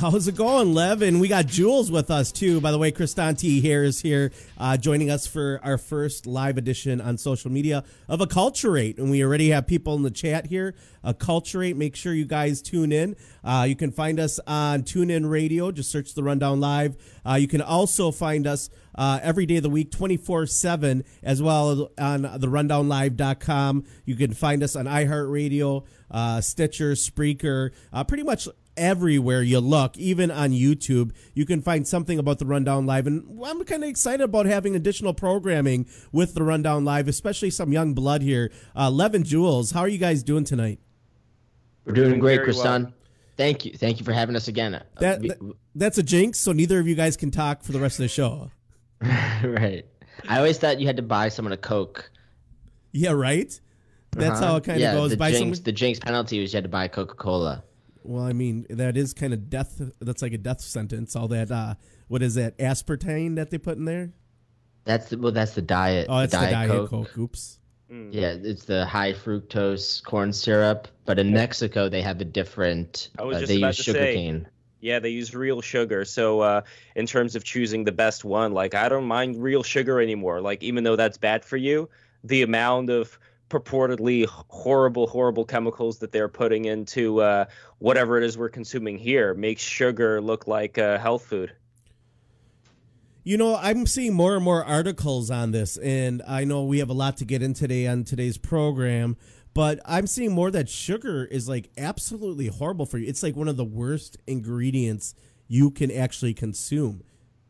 How's it going, Lev? And we got Jules with us, too. By the way, Cristanti here is here joining us for our first live edition on social media of Acculturate. And we already have people in the chat here. Acculturate, make sure you guys tune in. You can find us on TuneIn Radio. Just search The Rundown Live. You can also find us every day of the week, 24/7, as well as on therundownlive.com. You can find us on iHeartRadio, Stitcher, Spreaker, pretty much everywhere you look, even on YouTube. You can find something about The Rundown Live. And I'm kind of excited about having additional programming with The Rundown Live, especially some young blood here. Lev and Jules, how are you guys doing tonight? We're doing great, Kristan. Well. Thank you. Thank you for having us again. That's a jinx, so neither of you guys can talk for the rest of the show. Right. I always thought you had to buy someone a Coke. Yeah, right? That's how it kind of goes. The jinx penalty was you had to buy Coca-Cola. Well, I mean, that is kind of death. That's like a death sentence. All that, what is that, aspartame that they put in there? That's the diet. Oh, it's the Diet Coke. Oops. Yeah, it's the high fructose corn syrup. But in Mexico, they have a different. They use sugarcane. Yeah, they use real sugar. So in terms of choosing the best one, like I don't mind real sugar anymore. Like even though that's bad for you, the amount of purportedly horrible chemicals that they're putting into whatever it is we're consuming here makes sugar look like health food. You know, I'm seeing more and more articles on this, and I know we have a lot to get in today on today's program, but I'm seeing more that sugar is like absolutely horrible for you. It's like one of the worst ingredients you can actually consume.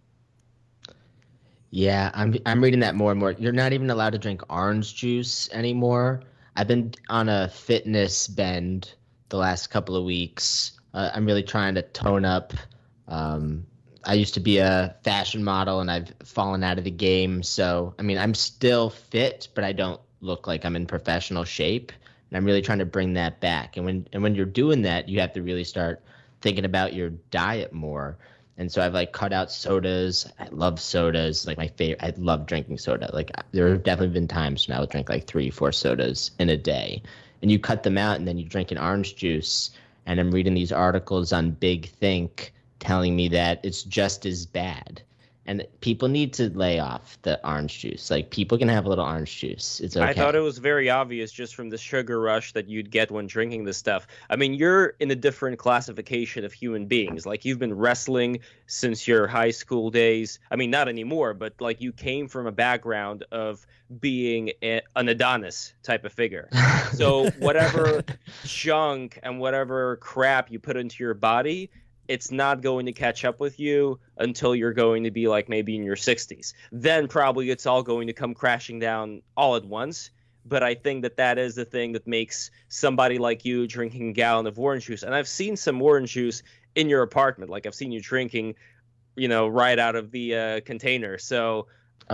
Yeah, I'm reading that more and more. You're not even allowed to drink orange juice anymore. I've been on a fitness bend the last couple of weeks. I'm really trying to tone up. I used to be a fashion model, and I've fallen out of the game. So, I mean, I'm still fit, but I don't look like I'm in professional shape. And I'm really trying to bring that back. And when you're doing that, you have to really start thinking about your diet more. And so I've like cut out sodas. I love sodas. Like my favorite, I love drinking soda. Like there have definitely been times when I would drink like 3-4 sodas in a day. And you cut them out and then you drink an orange juice. And I'm reading these articles on Big Think telling me that it's just as bad. And people need to lay off the orange juice. Like people can have a little orange juice. It's okay. I thought it was very obvious just from the sugar rush that you'd get when drinking this stuff. I mean, you're in a different classification of human beings. Like you've been wrestling since your high school days. I mean, not anymore, but like you came from a background of being an Adonis type of figure. So whatever junk and whatever crap you put into your body, it's not going to catch up with you until you're going to be like maybe in your 60s. Then probably it's all going to come crashing down all at once. But I think that is the thing that makes somebody like you drinking a gallon of orange juice. And I've seen some orange juice in your apartment. Like I've seen you drinking, right out of the container. So,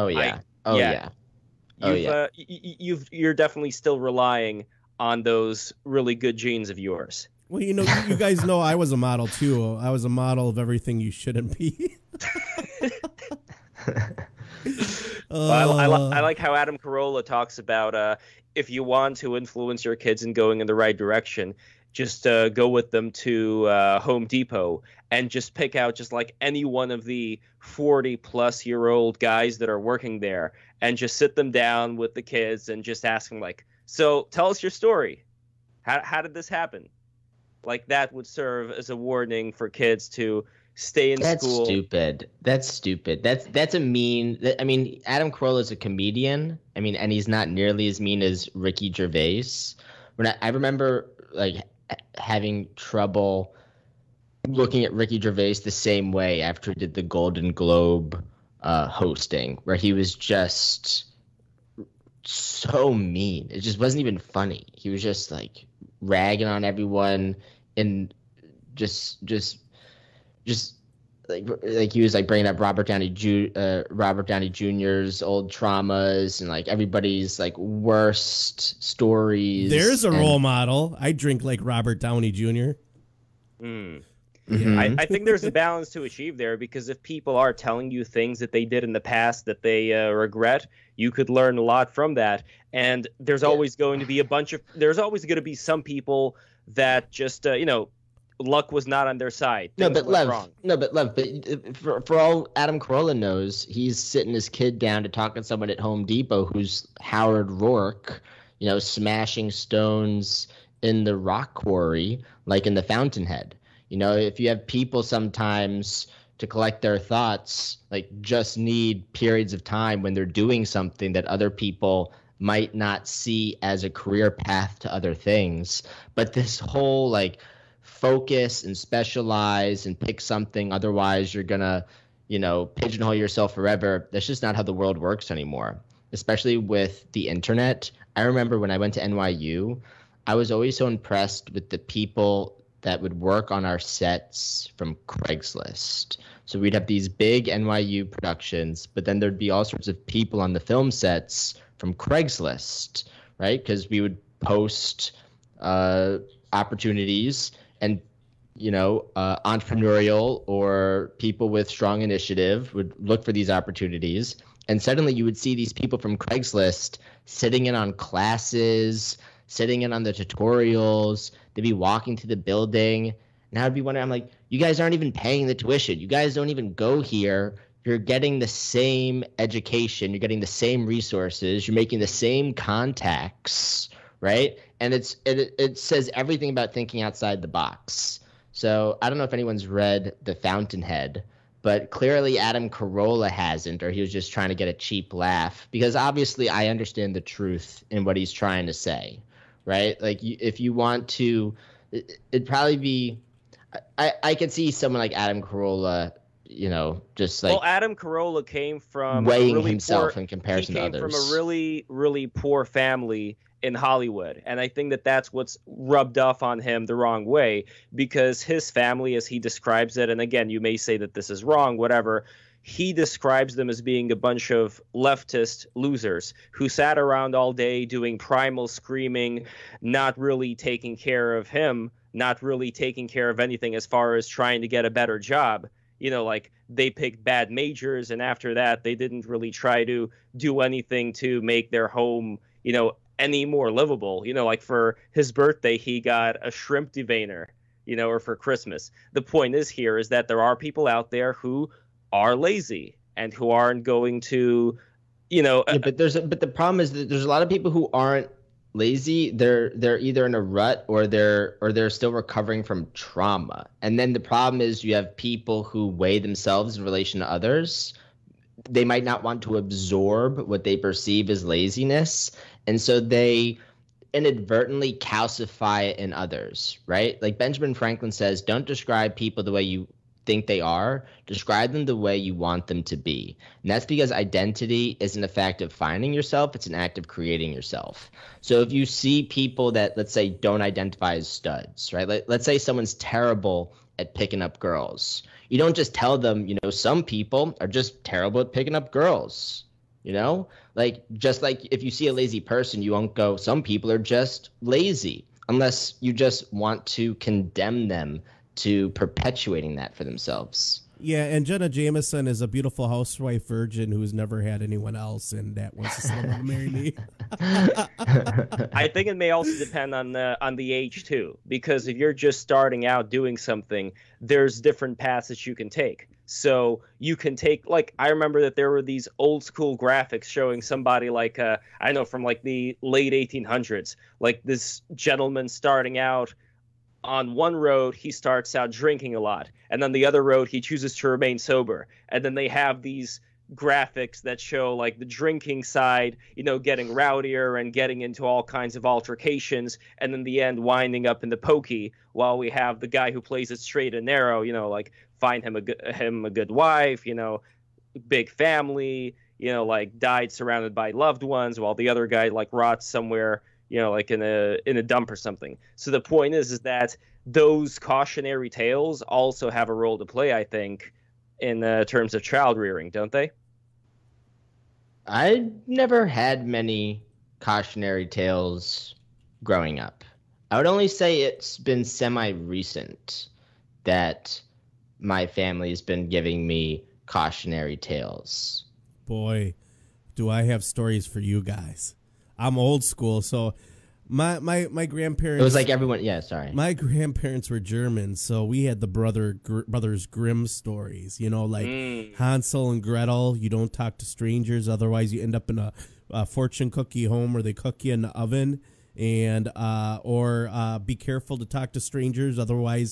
you're definitely still relying on those really good genes of yours. Well, you guys know I was a model, too. I was a model of everything you shouldn't be. I like how Adam Carolla talks about if you want to influence your kids in going in the right direction, just go with them to Home Depot and just pick out just like any one of the 40-plus-year-old guys that are working there and just sit them down with the kids and just ask them, like, so tell us your story. How did this happen? Like that would serve as a warning for kids to stay in school. That's stupid. That's a mean. I mean, Adam Carolla is a comedian. I mean, and he's not nearly as mean as Ricky Gervais. I remember like having trouble looking at Ricky Gervais the same way after he did the Golden Globe hosting, where he was just so mean. It just wasn't even funny. He was just like ragging on everyone and just like he was like bringing up Robert Downey Jr.'s old traumas and like everybody's like worst stories. There's a role model. I drink like Robert Downey Jr. Mm-hmm. I think there's a balance to achieve there, because if people are telling you things that they did in the past that they regret, you could learn a lot from that. And there's always going to be there's always going to be some people that just, luck was not on their side. No, Things but went Lev, wrong. for all Adam Carolla knows, he's sitting his kid down to talk to someone at Home Depot who's Howard Rourke, smashing stones in the rock quarry, like in the Fountainhead. If you have people sometimes to collect their thoughts, like just need periods of time when they're doing something that other people might not see as a career path to other things. But this whole like focus and specialize and pick something, otherwise you're gonna, pigeonhole yourself forever. That's just not how the world works anymore, especially with the internet. I remember when I went to NYU, I was always so impressed with the people that would work on our sets from Craigslist. So we'd have these big NYU productions, but then there'd be all sorts of people on the film sets from Craigslist, right? Because we would post opportunities, and entrepreneurial or people with strong initiative would look for these opportunities, and suddenly you would see these people from Craigslist sitting in on classes, sitting in on the tutorials. They'd be walking to the building, and I'd be wondering, I'm like, you guys aren't even paying the tuition. You guys don't even go here. You're getting the same education. You're getting the same resources. You're making the same contacts, right? And it says everything about thinking outside the box. So I don't know if anyone's read The Fountainhead, but clearly Adam Carolla hasn't, or he was just trying to get a cheap laugh, because obviously I understand the truth in what he's trying to say, right? Like if you want to, it'd probably be, I could see someone like Adam Carolla, just like. Well, Adam Carolla came from weighing really himself poor, in comparison to others. He came from a really, really poor family in Hollywood, and I think that that's what's rubbed off on him the wrong way, because his family, as he describes it, and again, you may say that this is wrong, whatever, he describes them as being a bunch of leftist losers who sat around all day doing primal screaming, not really taking care of him, not really taking care of anything as far as trying to get a better job. Like they picked bad majors, and after that, they didn't really try to do anything to make their home, any more livable. Like for his birthday, he got a shrimp deveiner, or for Christmas. The point is here is that there are people out there who are lazy and who aren't going to, Yeah, but the problem is that there's a lot of people who aren't lazy. They're either in a rut or they're still recovering from trauma. And then the problem is you have people who weigh themselves in relation to others. They might not want to absorb what they perceive as laziness, and so they inadvertently calcify it in others, right? Like Benjamin Franklin says, don't describe people the way you think they are, describe them the way you want them to be. And that's because identity isn't a fact of finding yourself, it's an act of creating yourself. So if you see people that, let's say, don't identify as studs, right? Let's say someone's terrible at picking up girls. You don't just tell them, some people are just terrible at picking up girls, Like, just like if you see a lazy person, you won't go, some people are just lazy, unless you just want to condemn them to perpetuating that for themselves. Yeah, and Jenna Jameson is a beautiful housewife virgin who's never had anyone else, and that wants to still want to marry me. I think it may also depend on the age too, because if you're just starting out doing something, there's different paths that you can take. So you can take, like, I remember that there were these old school graphics showing somebody like, I don't know, from like the late 1800s, like this gentleman starting out on one road, he starts out drinking a lot, and on the other road, he chooses to remain sober. And then they have these graphics that show like the drinking side, getting rowdier and getting into all kinds of altercations, and in the end, winding up in the pokey. While we have the guy who plays it straight and narrow, like find him a good wife, big family, like died surrounded by loved ones, while the other guy like rots somewhere, like in a dump or something. So the point is that those cautionary tales also have a role to play, I think, in terms of child rearing, don't they? I never had many cautionary tales growing up. I would only say it's been semi-recent that my family has been giving me cautionary tales. Boy, do I have stories for you guys. I'm old school, so My grandparents. It was like everyone. Yeah, sorry. My grandparents were German, so we had the Brothers Grimm stories. You know, like Hansel and Gretel. You don't talk to strangers, otherwise you end up in a fortune cookie home where they cook you in the oven. And or be careful to talk to strangers, otherwise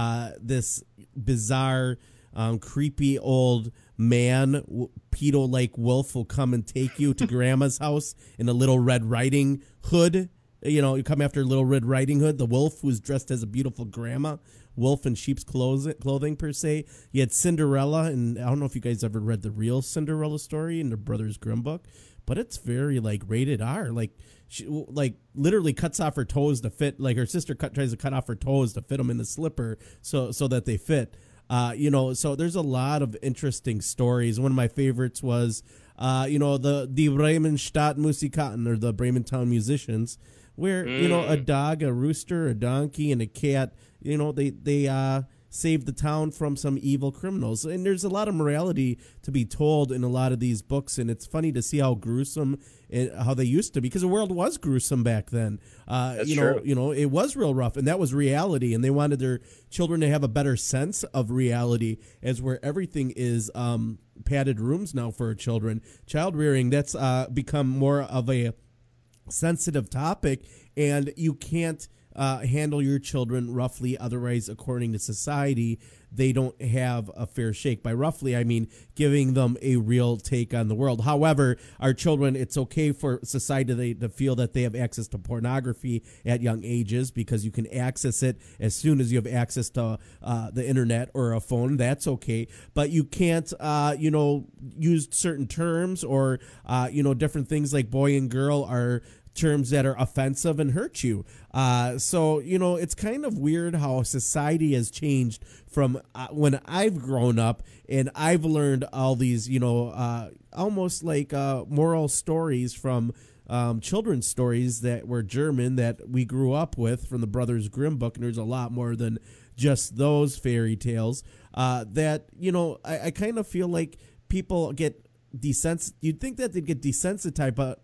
this bizarre, creepy old man, pedo-like wolf will come and take you to grandma's house in a Little Red Riding Hood. You know, you come after Little Red Riding Hood, the wolf who's dressed as a beautiful grandma, wolf in sheep's clothing per se. You had Cinderella, and I don't know if you guys ever read the real Cinderella story in the Brothers Grimm book, but it's very like rated R. Like she like literally cuts off her toes to fit. Like her sister tries to cut off her toes to fit them in the slipper so that they fit. You know, so there's a lot of interesting stories. One of my favorites was, you know, the Bremenstadt Musikaten, or the Brementown musicians, where, you know, a dog, a rooster, a donkey, and a cat, you know, they saved the town from some evil criminals. And there's a lot of morality to be told in a lot of these books, and it's funny to see how gruesome and how they used to be, because the world was gruesome back then. You know, it was real rough, and that was reality, and they wanted their children to have a better sense of reality, as where everything is padded rooms now for children. Child rearing, that's become more of a sensitive topic, and you can't handle your children roughly, otherwise, according to society, they don't have a fair shake. By roughly, I mean giving them a real take on the world. However, our children, it's okay for society to feel that they have access to pornography at young ages, because you can access it as soon as you have access to the internet or a phone. That's okay. But you can't, you know, use certain terms, or, you know, different things like boy and girl are terms that are offensive and hurt you. So, you know, it's kind of weird how society has changed from when I've grown up, and I've learned all these, you know, almost like moral stories from children's stories that were German, that we grew up with from the Brothers Grimm book. And there's a lot more than just those fairy tales that, you know, I kind of feel like people get you'd think that they'd get desensitized, but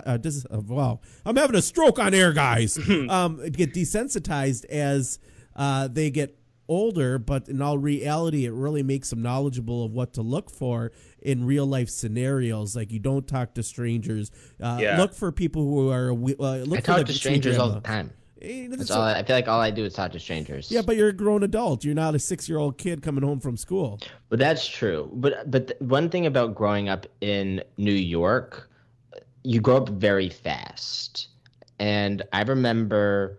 wow, I'm having a stroke on air, guys. Get desensitized as they get older, but in all reality, it really makes them knowledgeable of what to look for in real life scenarios. Like, you don't talk to strangers. Look for people who are. I talk to strangers all the time. That's all. I feel like all I do is talk to strangers. Yeah, but you're a grown adult. You're not a 6-year-old kid coming home from school. But that's true. But one thing about growing up in New York, you grow up very fast. And I remember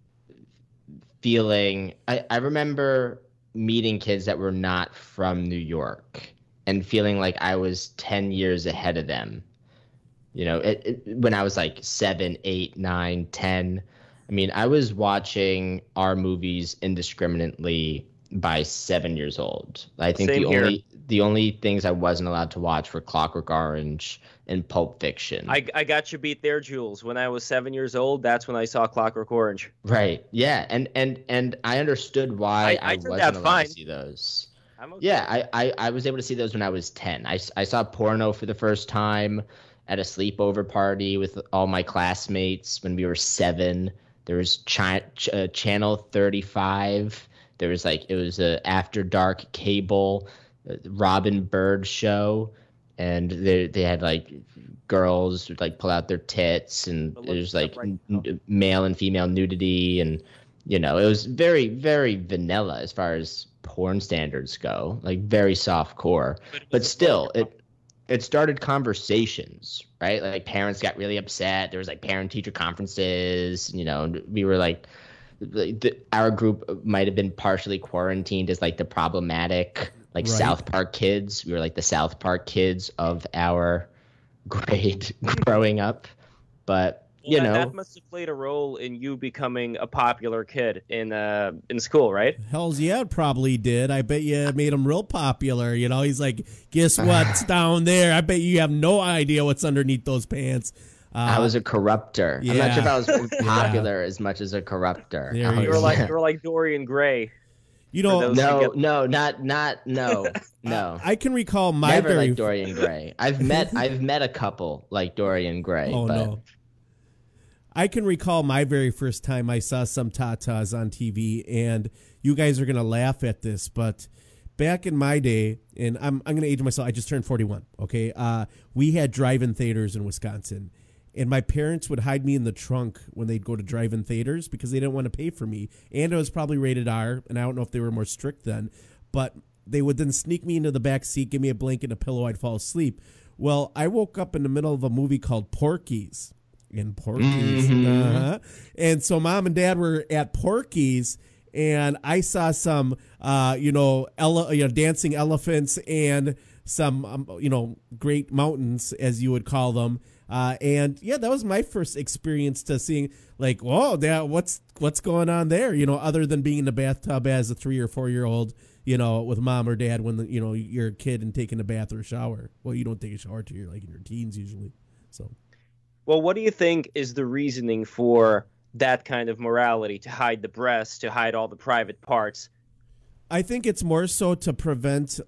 I remember meeting kids that were not from New York and feeling like I was 10 years ahead of them. You know, when I was like 7, 8, 9, 10. I mean, I was watching our movies indiscriminately by 7 years old. I think the only things I wasn't allowed to watch were Clockwork Orange and Pulp Fiction. I got you beat there, Jules. When I was 7 years old, that's when I saw Clockwork Orange. Right. Yeah. And I understood why I wasn't allowed to see those. Okay. Yeah, I was able to see those when I was 10. I saw porno for the first time at a sleepover party with all my classmates when we were 7. There was Channel 35. There was it was a After Dark cable Robin Bird show, and they had like girls who pull out their tits, and there's male and female nudity, and you know, it was very, very vanilla as far as porn standards go, like very soft core, but still it started conversations, right? Like parents got really upset. There was parent teacher conferences, you know, and we were our group might have been partially quarantined as the problematic, right. South Park kids. We were the South Park kids of our grade growing up. But you know, that must have played a role in you becoming a popular kid in school, right? Hells yeah, it probably did. I bet you made him real popular. You know, he's like, guess what's down there? I bet you have no idea what's underneath those pants. I was a corrupter. Yeah. I'm not sure if I was popular as much as a corrupter. You were like Dorian Gray. You know, no. I can recall my never like Dorian Gray. I've met a couple like Dorian Gray. Oh but... no. I can recall my very first time I saw some tatas on TV, and you guys are going to laugh at this, but back in my day, and I'm going to age myself, I just turned 41, okay? We had drive-in theaters in Wisconsin, and my parents would hide me in the trunk when they'd go to drive-in theaters because they didn't want to pay for me, and it was probably rated R, and I don't know if they were more strict then, but they would then sneak me into the back seat, give me a blanket and a pillow, I'd fall asleep. Well, I woke up in the middle of a movie called Porky's. In Porky's. And so Mom and Dad were at Porky's, and I saw some, dancing elephants and some, great mountains, as you would call them. And yeah, that was my first experience to seeing, like, whoa, Dad, what's going on there? Other than being in the bathtub as a 3 or 4 year old, with Mom or Dad when you're a kid and taking a bath or a shower. Well, you don't take a shower till you're like in your teens usually. So. Well, what do you think is the reasoning for that kind of morality, to hide the breasts, to hide all the private parts? I think it's more so to prevent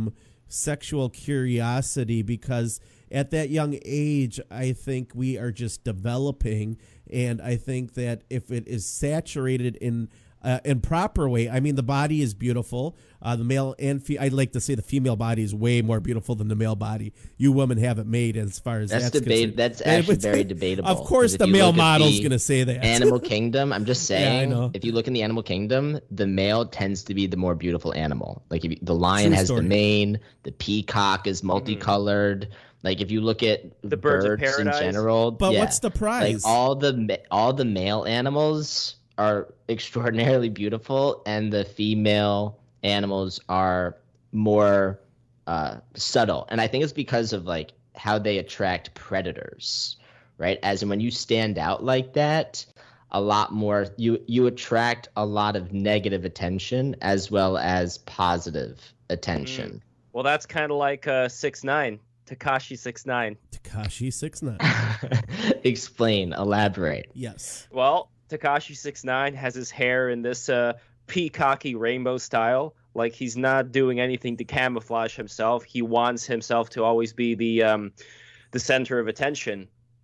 sexual curiosity, because at that young age, I think we are just developing, and I think that if it is saturated in proper way, I mean, the body is beautiful. The male and I'd like to say the female body is way more beautiful than the male body. You women have it made, as far as that's debate. That's actually very debatable. Of course, the male model's going to say that. Animal Kingdom. I'm just saying. Yeah, I know. If you look in the Animal Kingdom, the male tends to be the more beautiful animal. Like the lion has the mane, the peacock is multicolored. Like if you look at the birds of paradise in general, but what's the prize? Like all the male animals are extraordinarily beautiful, and the female animals are more subtle. And I think it's because of like how they attract predators, right? As in when you stand out like that, a lot more you attract a lot of negative attention as well as positive attention. Well, that's kind of like 6ix9ine, Tekashi 6ix9ine. Tekashi 6ix9ine. Explain, elaborate. Yes. Well, Tekashi 6ix9ine has his hair in this peacocky rainbow style. Like he's not doing anything to camouflage himself. He wants himself to always be the center of attention.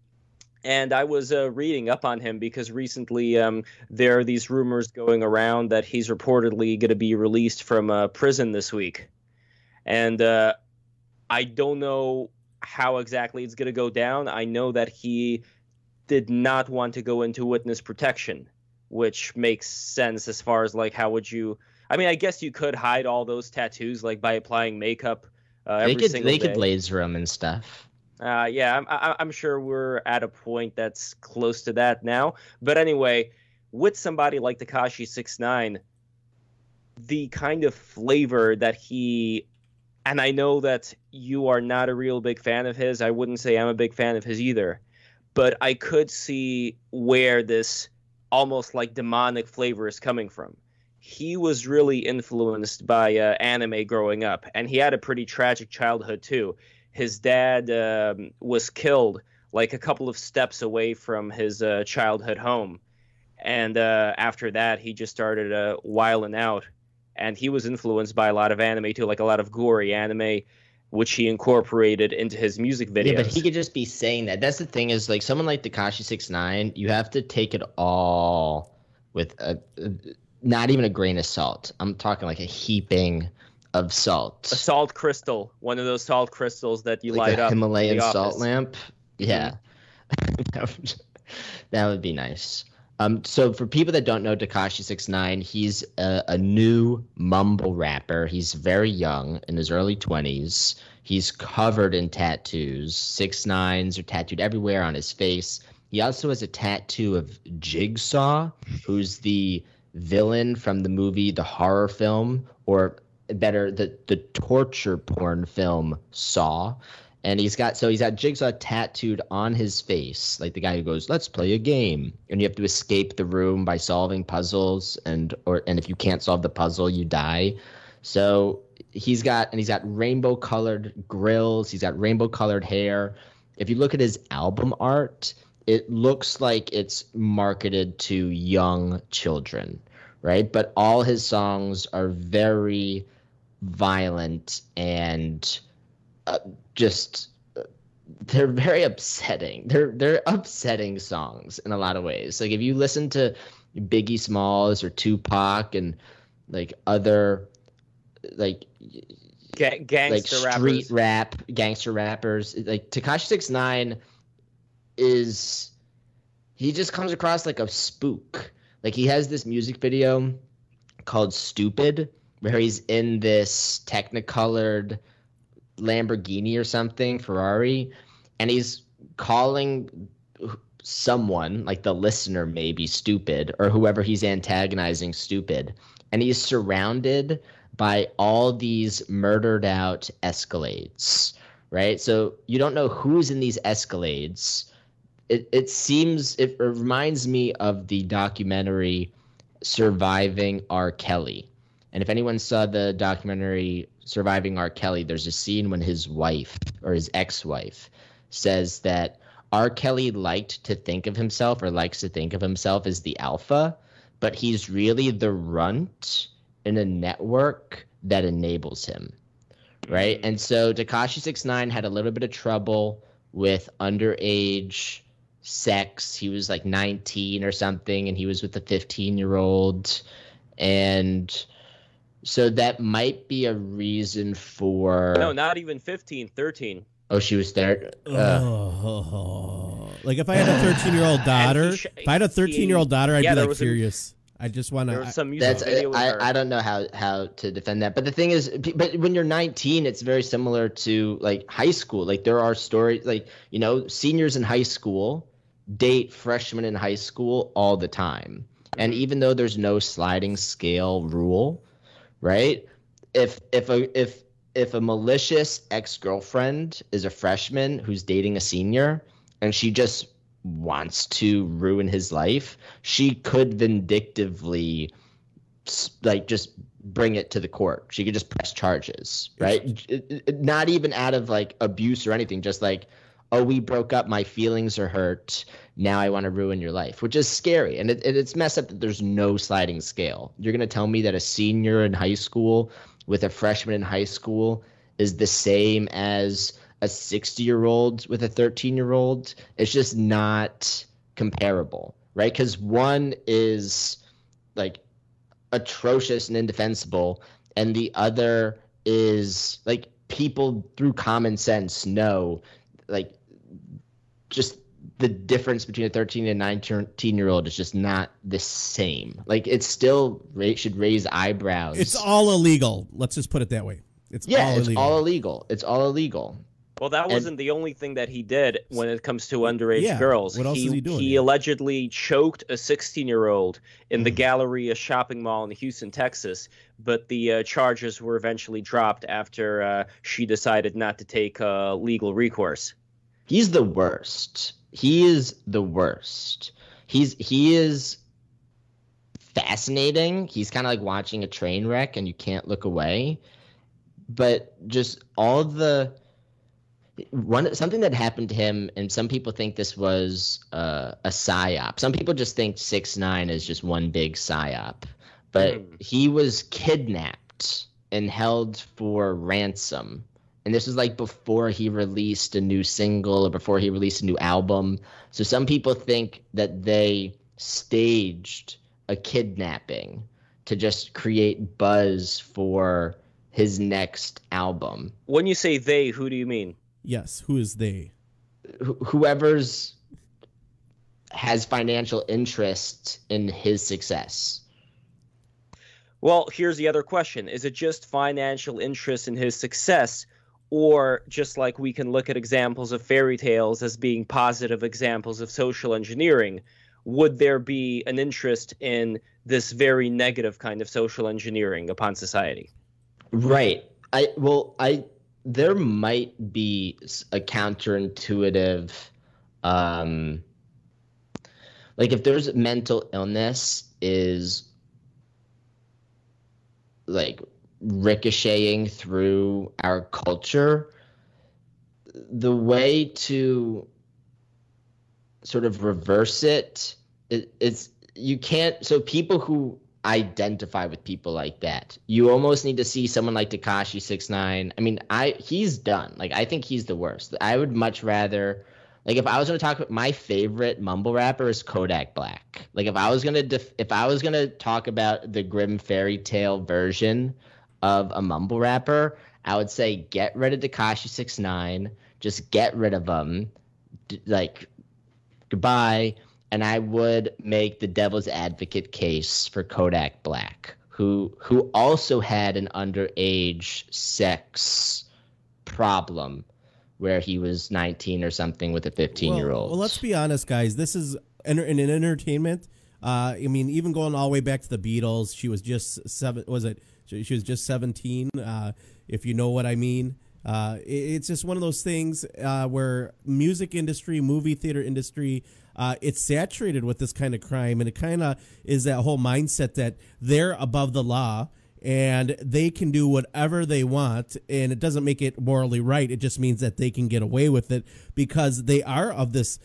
And I was reading up on him because recently there are these rumors going around that he's reportedly going to be released from prison this week. And I don't know how exactly it's going to go down. I know that he did not want to go into witness protection, which makes sense as far as like how would you... I mean, I guess you could hide all those tattoos like by applying makeup every single day. They could laser them and stuff. Yeah, I'm sure we're at a point that's close to that now. But anyway, with somebody like Tekashi 6ix9ine, the kind of flavor that he... And I know that you are not a real big fan of his. I wouldn't say I'm a big fan of his either. But I could see where this almost like demonic flavor is coming from. He was really influenced by anime growing up, and he had a pretty tragic childhood too. His dad was killed like a couple of steps away from his childhood home. And after that, he just started wilding out. And he was influenced by a lot of anime too, like a lot of gory anime, which he incorporated into his music videos. Yeah, but he could just be saying that. That's the thing is, like, someone like Tekashi 6ix9ine, you have to take it all with not even a grain of salt. I'm talking like a heaping of salt. A salt crystal, one of those salt crystals that you like light up. Himalayan salt lamp. Yeah, that would be nice. So for people that don't know Tekashi 6ix9ine, he's a new mumble rapper. He's very young, in his early 20s. He's covered in tattoos. 6ix9ines are tattooed everywhere on his face. He also has a tattoo of Jigsaw, who's the villain from the movie, the horror film, or better, the torture porn film Saw. And he's got Jigsaw tattooed on his face, like the guy who goes, "Let's play a game," and you have to escape the room by solving puzzles, and if you can't solve the puzzle, you die. So he's got rainbow colored grills. He's got rainbow colored hair. If you look at his album art, it looks like it's marketed to young children, right? But all his songs are very violent and just they're very upsetting. They're upsetting songs in a lot of ways. Like if you listen to Biggie Smalls or Tupac and like other like Gangster street rappers. rap, gangster rappers, like Tekashi 6ix9ine he just comes across like a spook. Like he has this music video called Stupid where he's in this technicolored Lamborghini or something, Ferrari, and he's calling someone, like the listener maybe, stupid, or whoever he's antagonizing stupid. And he's surrounded by all these murdered out Escalades, right? So you don't know who's in these Escalades. It reminds me of the documentary Surviving R. Kelly. And if anyone saw the documentary Surviving R. Kelly, there's a scene when his wife or his ex-wife says that R. Kelly likes to think of himself as the alpha, but he's really the runt in a network that enables him, right? And so Tekashi 6ix9ine had a little bit of trouble with underage sex. He was like 19 or something, and he was with a 15-year-old, and so that might be a reason for... No, not even 15, 13. Oh, she was there. Like if I had a 13-year-old daughter, I'd be like furious. I just want There was to. some music video with her. I don't know how to defend that, but the thing is, but when you're 19, it's very similar to like high school. Like there are stories, like seniors in high school date freshmen in high school all the time, and even though there's no sliding scale rule, right? If a malicious ex-girlfriend is a freshman who's dating a senior and she just wants to ruin his life, she could vindictively just bring it to the court. She could just press charges, right? Not even out of like abuse or anything, just like, oh, we broke up, my feelings are hurt, now I want to ruin your life, which is scary. And it's messed up that there's no sliding scale. You're going to tell me that a senior in high school with a freshman in high school is the same as a 60-year-old with a 13-year-old? It's just not comparable, right? Because one is like atrocious and indefensible, and the other is like people through common sense know like just the difference between a 13 and 19-year-old is just not the same. Like it still should raise eyebrows. It's all illegal. Let's just put it that way. It's all illegal. It's all illegal. Well, that wasn't the only thing that he did when it comes to underage girls. What else is he doing? He allegedly choked a 16-year-old in the Galleria shopping mall in Houston, Texas, but the charges were eventually dropped after she decided not to take legal recourse. He's the worst. He is the worst. He is fascinating. He's kind of like watching a train wreck and you can't look away. But just all something that happened to him, and some people think this was a psyop. Some people just think 6ix9ine is just one big psyop. But he was kidnapped and held for ransom. And this was like before he released a new single or before he released a new album. So some people think that they staged a kidnapping to just create buzz for his next album. When you say they, who do you mean? Yes, who is they? Whoever's has financial interest in his success. Well, here's the other question. Is it just financial interest in his success, or just like we can look at examples of fairy tales as being positive examples of social engineering, would there be an interest in this very negative kind of social engineering upon society? Right. There might be a counterintuitive, like if there's mental illness is like ricocheting through our culture, the way to sort of reverse it's you can't. So people who identify with people like that. You almost need to see someone like Tekashi 6ix9ine. I mean, he's done. Like, I think he's the worst. I would much rather, like, if I was going to talk about my favorite mumble rapper is Kodak Black. Like, if I was going to talk about the grim fairy tale version of a mumble rapper, I would say get rid of Tekashi 6ix9ine. Just get rid of him. Like, goodbye. And I would make the devil's advocate case for Kodak Black, who also had an underage sex problem where he was 19 or something with a 15-year-old. Well, let's be honest, guys. This is in entertainment. I mean, even going all the way back to the Beatles, she was just she was just 17. If you know what I mean. It's just one of those things where music industry, movie theater industry, it's saturated with this kind of crime, and it kind of is that whole mindset that they're above the law and they can do whatever they want, and it doesn't make it morally right. It just means that they can get away with it because they are of this,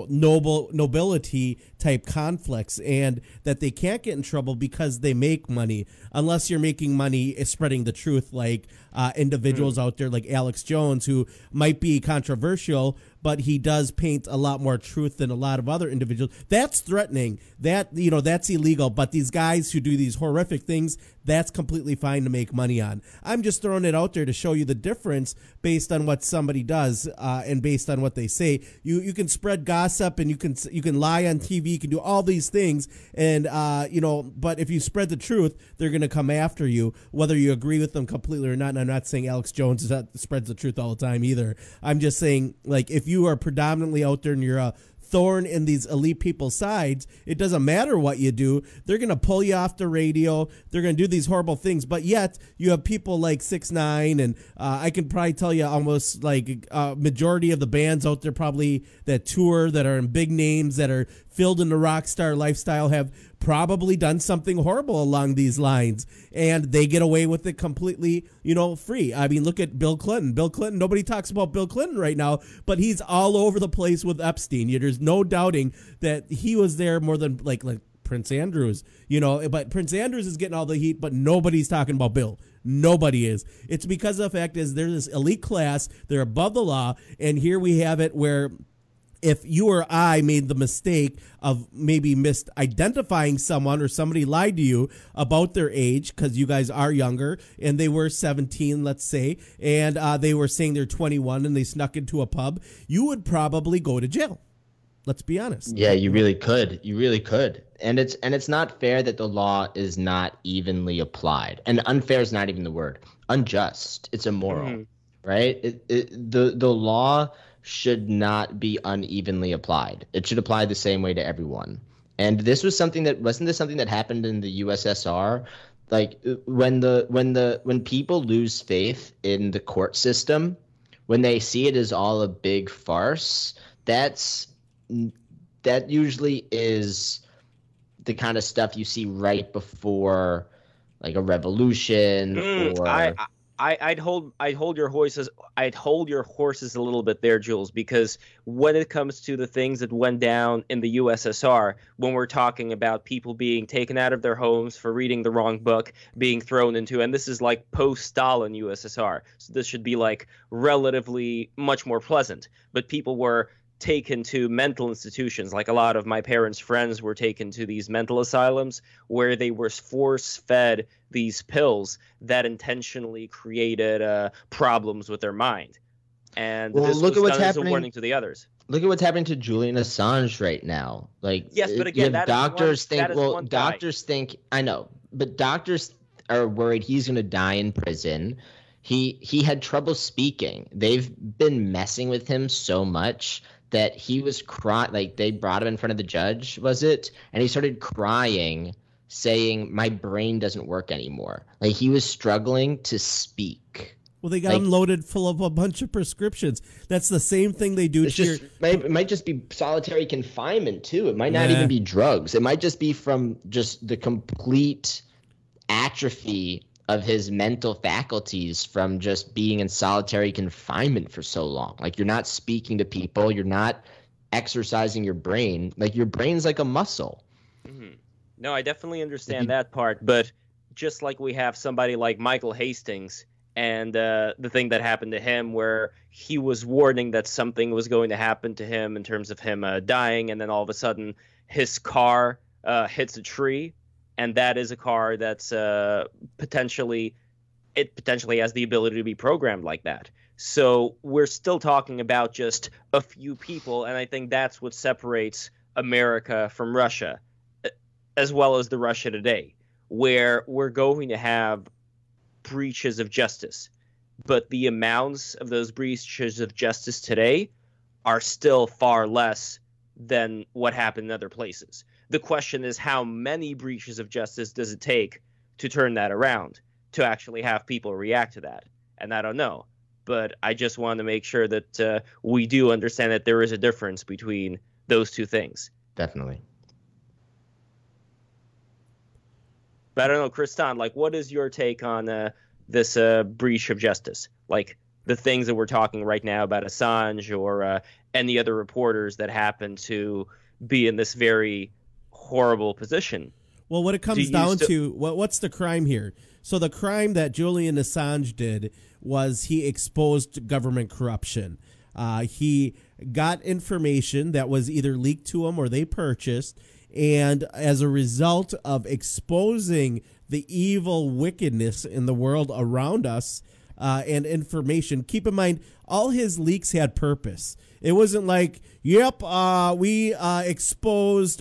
nobility type conflicts, and that they can't get in trouble because they make money, unless you're making money spreading the truth, like individuals out there like Alex Jones, who might be controversial, but he does paint a lot more truth than a lot of other individuals. That's threatening. That's illegal. But these guys who do these horrific things, that's completely fine to make money on. I'm just throwing it out there to show you the difference based on what somebody does and based on what they say. You can spread gossip, and you can lie on TV. You can do all these things, and but if you spread the truth, they're going to come after you, whether you agree with them completely or not. And I'm not saying Alex Jones spreads the truth all the time either. I'm just saying, like, if you are predominantly out there and you're a thorn in these elite people's sides, it doesn't matter what you do. They're going to pull you off the radio. They're going to do these horrible things. But yet you have people like 6ix9ine, and I can probably tell you almost like majority of the bands out there probably that tour, that are in big names, that are filled in the rock star lifestyle, have probably done something horrible along these lines, and they get away with it completely, free. I mean, look at Bill Clinton. Bill Clinton, nobody talks about Bill Clinton right now, but he's all over the place with Epstein. There's no doubting that he was there more than like Prince Andrews, but Prince Andrews is getting all the heat, but nobody's talking about Bill. Nobody is. It's because the fact is they're this elite class, they're above the law, and here we have it where if you or I made the mistake of maybe misidentifying someone, or somebody lied to you about their age, because you guys are younger, and they were 17, let's say, and they were saying they're 21 and they snuck into a pub, you would probably go to jail. Let's be honest. Yeah, you really could. You really could. And it's not fair that the law is not evenly applied. And unfair is not even the word. Unjust. It's immoral, right? The law should not be unevenly applied. It should apply the same way to everyone. And this was something that wasn't this something that happened in the USSR? Like when people lose faith in the court system, when they see it as all a big farce, that usually is the kind of stuff you see right before like a revolution or I'd hold your horses a little bit there, Jules, because when it comes to the things that went down in the USSR, when we're talking about people being taken out of their homes for reading the wrong book, being thrown into, and this is like post-Stalin USSR, so this should be like relatively much more pleasant, but people were taken to mental institutions. Like a lot of my parents' friends were taken to these mental asylums where they were force-fed these pills that intentionally created problems with their mind. And this was done as a warning to the others. Look at what's happening to Julian Assange right now. Like, yes, but again, doctors think I know, but doctors are worried he's going to die in prison. He had trouble speaking. They've been messing with him so much that he was crying. Like, they brought him in front of the judge, was it? And he started crying, saying, "My brain doesn't work anymore." Like, he was struggling to speak. Well, they got him loaded full of a bunch of prescriptions. That's the same thing they do to your... It might just be solitary confinement, too. It might not even be drugs. It might just be from just the complete atrophy of his mental faculties from just being in solitary confinement for so long. Like, you're not speaking to people. You're not exercising your brain. Like, your brain's like a muscle. Mm-hmm. No, I definitely understand that part, but just like we have somebody like Michael Hastings and the thing that happened to him where he was warning that something was going to happen to him in terms of him dying, and then all of a sudden his car hits a tree, and that is a car that's potentially has the ability to be programmed like that. So we're still talking about just a few people, and I think that's what separates America from Russia, as well as the Russia today, where we're going to have breaches of justice. But the amounts of those breaches of justice today are still far less than what happened in other places. The question is, how many breaches of justice does it take to turn that around, to actually have people react to that? And I don't know. But I just want to make sure that we do understand that there is a difference between those two things. Definitely. But I don't know, Kristan, like, what is your take on this breach of justice? Like, the things that we're talking right now about Assange or any other reporters that happen to be in this very horrible position. Well, what it comes down to, what's the crime here? So the crime that Julian Assange did was he exposed government corruption. He got information that was either leaked to him or they purchased, and as a result of exposing the evil wickedness in the world around us and information, keep in mind, all his leaks had purpose. It wasn't like, yep, we exposed,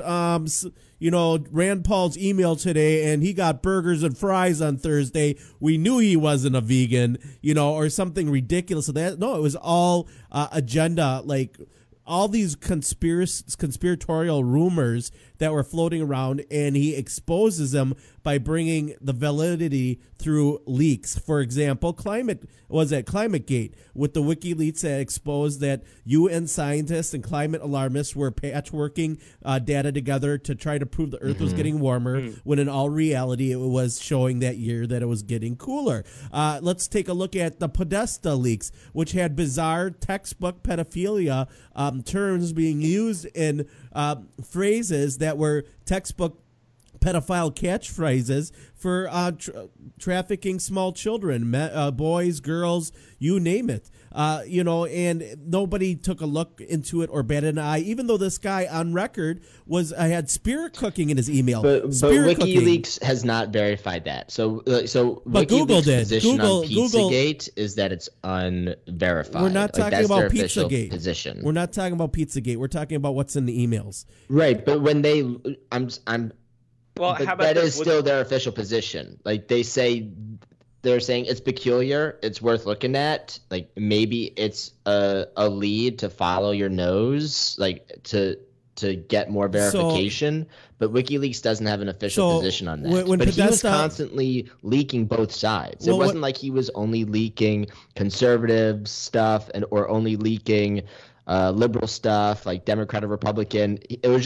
Rand Paul's email today and he got burgers and fries on Thursday. We knew he wasn't a vegan, or something ridiculous. No, it was all agenda, like all these conspiratorial rumors that were floating around, and he exposes them by bringing the validity through leaks. For example, ClimateGate with the WikiLeaks that exposed that UN scientists and climate alarmists were patchworking data together to try to prove the Earth was getting warmer, when in all reality it was showing that year that it was getting cooler. Let's take a look at the Podesta leaks, which had bizarre textbook pedophilia terms being used in phrases that were textbook pedophile catchphrases for trafficking small children, boys, girls, you name it. And nobody took a look into it or batted an eye, even though this guy on record had spirit cooking in his email. But WikiLeaks has not verified that. So but Google did. Position on Pizzagate is that it's unverified. We're not talking about Pizzagate. Position. We're not talking about Pizzagate. We're talking about what's in the emails. Right, but when they, Well, how about that is still their official position. Like they're saying it's peculiar. It's worth looking at. Like maybe it's a lead to follow your nose, like to get more verification. But WikiLeaks doesn't have an official position on that. But he was constantly leaking both sides. It wasn't like he was only leaking conservative stuff or only leaking liberal stuff, like Democrat or Republican.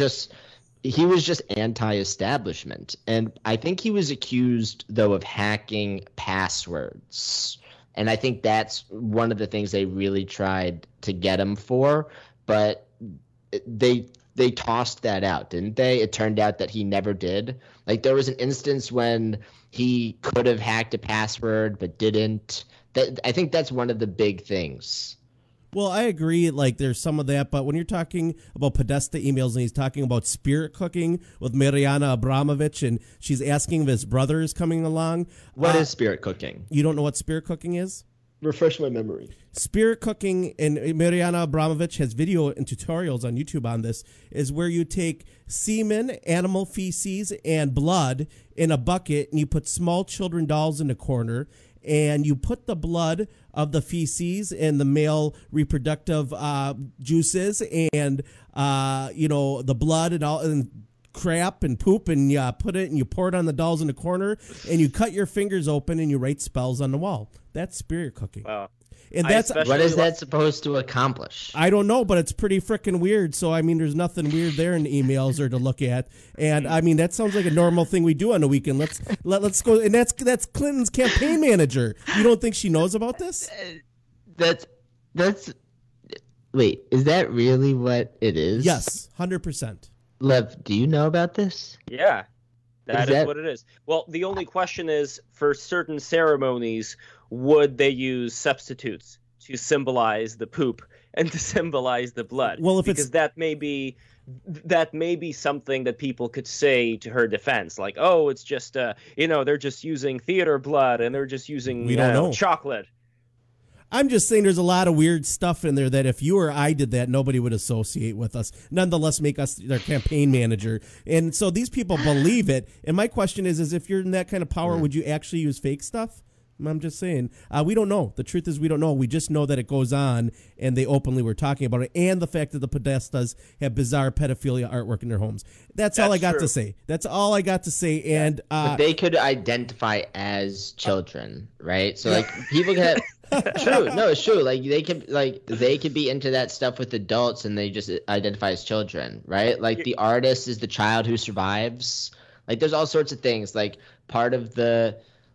He was just anti-establishment. And I think he was accused, though, of hacking passwords. And I think that's one of the things they really tried to get him for. But they tossed that out, didn't they? It turned out that he never did. Like, there was an instance when he could have hacked a password but didn't. I think that's one of the big things. Well, I agree, like, there's some of that, but when you're talking about Podesta emails and he's talking about spirit cooking with Mariana Abramovich and she's asking if his brother is coming along. What is spirit cooking? You don't know what spirit cooking is? Refresh my memory. Spirit cooking, and Mariana Abramovich has video and tutorials on YouTube on this, is where you take semen, animal feces, and blood in a bucket and you put small children dolls in the corner, and you put the blood of the feces and the male reproductive juices and the blood and all and crap and poop, and you put it and you pour it on the dolls in the corner, and you cut your fingers open and you write spells on the wall. That's spirit cooking. Wow. And that's what is that supposed to accomplish? I don't know, but it's pretty freaking weird. So I mean, there's nothing weird there in the emails or to look at. And I mean, that sounds like a normal thing we do on the weekend. Let's go. And that's Clinton's campaign manager. You don't think she knows about this? That's. Wait, is that really what it is? Yes, 100%. Lev, do you know about this? Yeah. That is what it is. Well, the only question is, for certain ceremonies, would they use substitutes to symbolize the poop and to symbolize the blood? Well, because that may be something that people could say to her defense, like, oh, it's just they're just using theater blood and they're just using we don't know chocolate. I'm just saying there's a lot of weird stuff in there that if you or I did that, nobody would associate with us, nonetheless make us their campaign manager. And so these people believe it. And my question is if you're in that kind of power, would you actually use fake stuff? I'm just saying. We don't know. The truth is we don't know. We just know that it goes on, and they openly were talking about it, and the fact that the Podestas have bizarre pedophilia artwork in their homes. That's all I got to say. That's all I got to say. And but they could identify as children, right? So like people get true. No, it's true. Like they could be into that stuff with adults, and they just identify as children, right? Like the artist is the child who survives. Like there's all sorts of things. Like part of the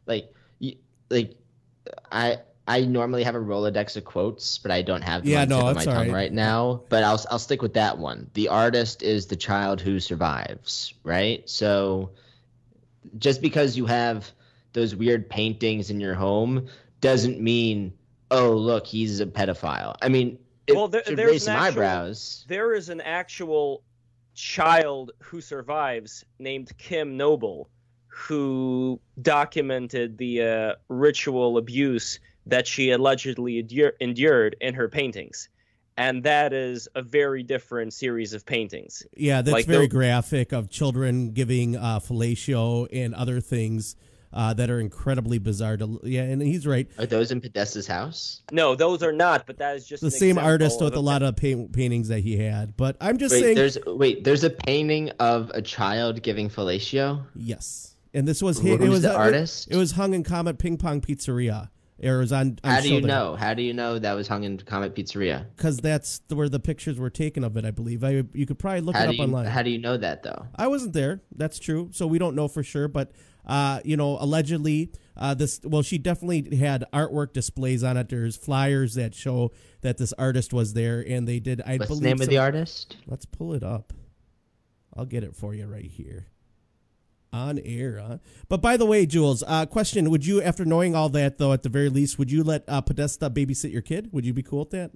I normally have a Rolodex of quotes, but I don't have them on the tip of my tongue right now. But I'll stick with that one. The artist is the child who survives, right? So just because you have those weird paintings in your home doesn't mean, oh, look, he's a pedophile. I mean, should raise some eyebrows. There is an actual child who survives named Kim Noble, who documented the ritual abuse that she allegedly endured in her paintings. And that is a very different series of paintings. Yeah, that's very graphic, of children giving fellatio and other things that are incredibly bizarre. And he's right. Are those in Podesta's house? No, those are not, but that is just the same artist with a lot of paintings that he had. But I'm just saying... There's a painting of a child giving fellatio? Yes. And this was Who's the artist? It was hung in Comet Ping Pong Pizzeria. It was on How do you know? How do you know that was hung in Comet Pizzeria? Because that's where the pictures were taken of it, I believe. You could probably look it up online. How do you know that, though? I wasn't there. That's true. So we don't know for sure. But, allegedly, she definitely had artwork displays on it. There's flyers that show that this artist was there, and they did, I believe. What's the name of the artist? Let's pull it up. I'll get it for you right here. On air, huh? But by the way, Jules, question: would you, after knowing all that, though, at the very least, would you let Podesta babysit your kid? Would you be cool with that?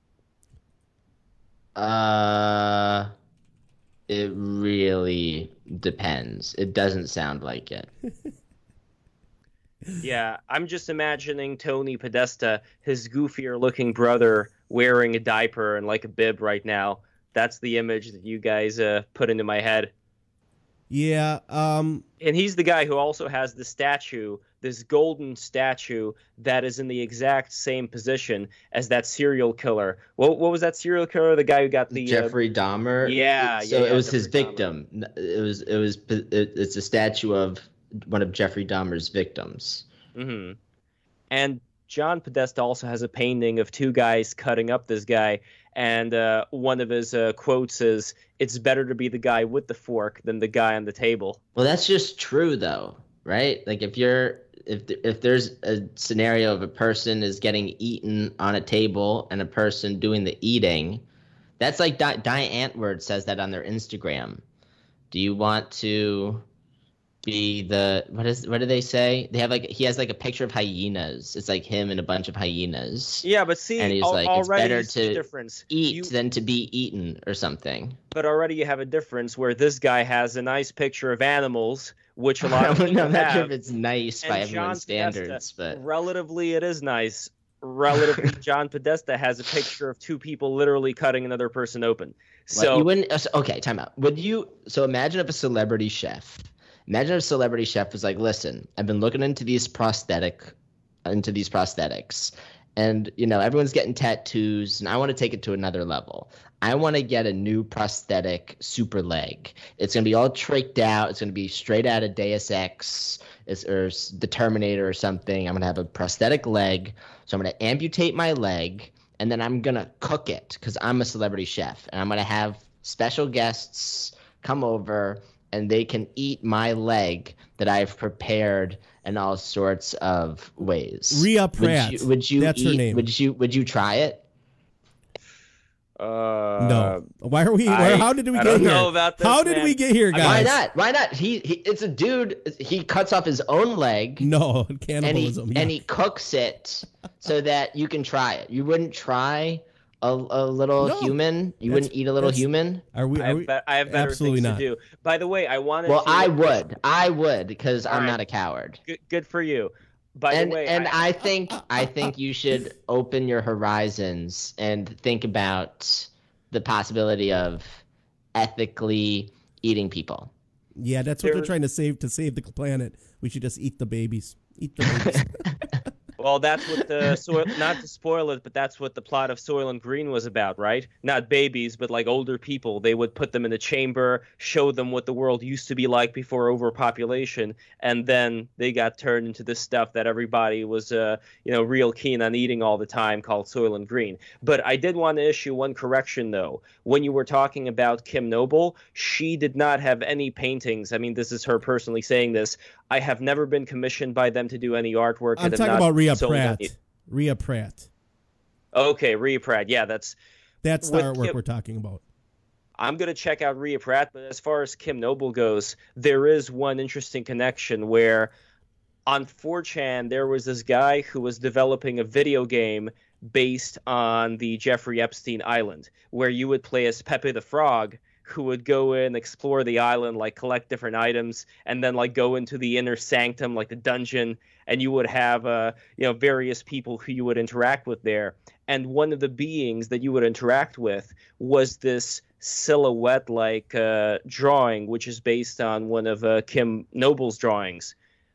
It really depends. It doesn't sound like it. Yeah, I'm just imagining Tony Podesta, his goofier-looking brother, wearing a diaper and like a bib right now. That's the image that you guys put into my head. Yeah. And he's the guy who also has the statue, this golden statue that is in the exact same position as that serial killer. What was that serial killer? The guy who got the Jeffrey Dahmer. Yeah. So it was Jeffrey his victim. It's a statue of one of Jeffrey Dahmer's victims. Mm-hmm. And John Podesta also has a painting of two guys cutting up this guy. And one of his quotes is, "It's better to be the guy with the fork than the guy on the table." Well, that's just true, though, right? Like if there's a scenario of a person is getting eaten on a table and a person doing the eating, that's like Die Antwoord says that on their Instagram. Do you want to be the what do they say? They have he has a picture of hyenas. It's like him and a bunch of hyenas. Yeah, but see, and he's it's better to eat than to be eaten or something. But already you have a difference where this guy has a nice picture of animals, which a lot of people I'm have. not sure if it's nice by everyone's standards, but relatively it is nice. Relatively, John Podesta has a picture of two people literally cutting another person open. So you wouldn't. Okay, time out. Would you? So imagine if a celebrity chef. Imagine if a celebrity chef was like, listen, I've been looking into these prosthetics, and everyone's getting tattoos, and I want to take it to another level. I want to get a new prosthetic super leg. It's going to be all tricked out. It's going to be straight out of Deus Ex or the Terminator or something. I'm going to have a prosthetic leg, so I'm going to amputate my leg, and then I'm going to cook it because I'm a celebrity chef, and I'm going to have special guests come over, and they can eat my leg that I've prepared in all sorts of ways. Rhea Pratt. Would you That's eat, her name. Would you try it? No. Why are we? How did we I get don't here? know about this, How did man. we get here, guys? Why not? Why not? It's a dude. He cuts off his own leg. No, And cannibalism. he cooks it so that you can try it. You wouldn't try a little No, human. You wouldn't eat a little human. Are we? I have better absolutely things not. to do. By the way, I wanted Well, to. I would because I'm Alright. not a coward. Good for you. By And the way, I think you should open your horizons and think about the possibility of ethically eating people. Yeah, that's what they're trying to save the planet. We should just eat the babies. Eat the babies. Well, that's what the soil, not to spoil it, but that's what the plot of Soil and Green was about, right? Not babies, but like older people. They would put them in a chamber, show them what the world used to be like before overpopulation, and then they got turned into this stuff that everybody was, real keen on eating all the time, called Soil and Green. But I did want to issue one correction, though. When you were talking about Kim Noble, she did not have any paintings. I mean, this is her personally saying this. I have never been commissioned by them to do any artwork. I'm talking about Rhea Pratt. Rhea Pratt. Okay, Rhea Pratt. Yeah, that's the artwork we're talking about. I'm going to check out Rhea Pratt, but as far as Kim Noble goes, there is one interesting connection where on 4chan there was this guy who was developing a video game based on the Jeffrey Epstein Island, where you would play as Pepe the Frog, who would go in, explore the island, like collect different items, and then like go into the inner sanctum, like the dungeon, and you would have various people who you would interact with there. And one of the beings that you would interact with was this silhouette-like drawing, which is based on one of Kim Noble's drawings,